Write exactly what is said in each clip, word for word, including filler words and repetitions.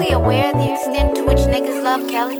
we aware of the extent to which niggas love Kelly?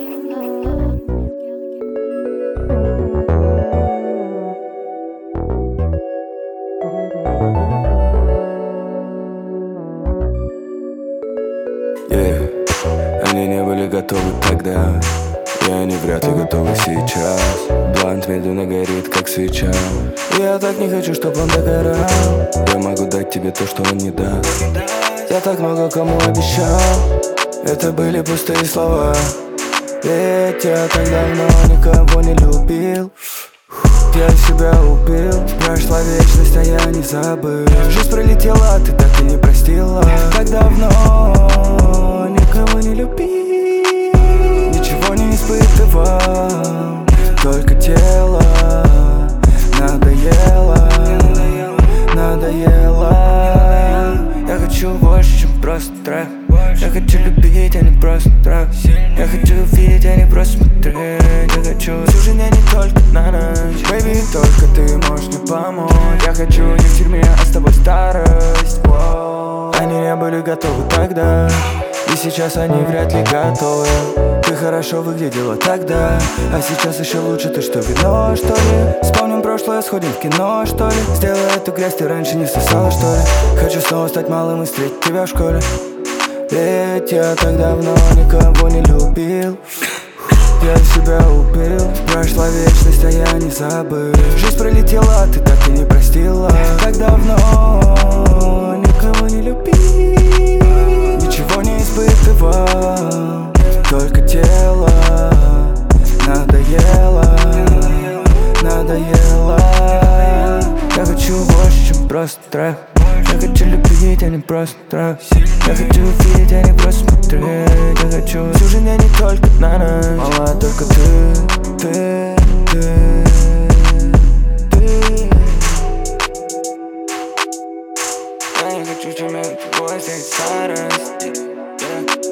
Yeah. Они не были готовы тогда, и они вряд ли готовы сейчас. Блант медленно горит, как свеча. Я так не хочу, чтоб он догорал. Я могу дать тебе то, что он не даст. Я так много кому обещал. Это были пустые слова. Ведь я так давно никого не любил. Я себя убил. Прошла вечность, а я не забыл. Жизнь пролетела, ты так и не простила. Так давно никого не любил. Ничего не испытывал, только тело надоело, надоело. Я хочу больше, чем просто трек. Я хочу любить, а не просто трек. Я хочу видеть, а не просто смотреть. Я хочу всю жизнь, а не только на ночь. Baby, только ты можешь мне помочь. Я хочу не в тюрьме, а с тобой старость. Wow. Они не были готовы тогда, и сейчас они вряд ли готовы. Ты хорошо выглядела тогда, а сейчас еще лучше. Ты что, вино, что ли? Вспомним прошлое, сходим в кино, что ли? Сделай эту грязь, ты раньше не сосала, что ли? Хочу снова стать малым и встретить тебя в школе. Ведь я так давно никого не любил. Я себя убил. Прошла вечность, а я не забыл. Жизнь пролетела, ты так и не простила. Так давно никого не любил. Ничего не испытывал, только тело надоело, надоело. Я хочу больше, чем просто трек. Я хочу любить, а не просто трек. Я хочу видеть, а не просто смотреть. Я хочу всю жизнь, а не только на ночь. Мала, только ты, ты, ты, ты. Я не хочу, чем я тобой, здесь старость. Yeah.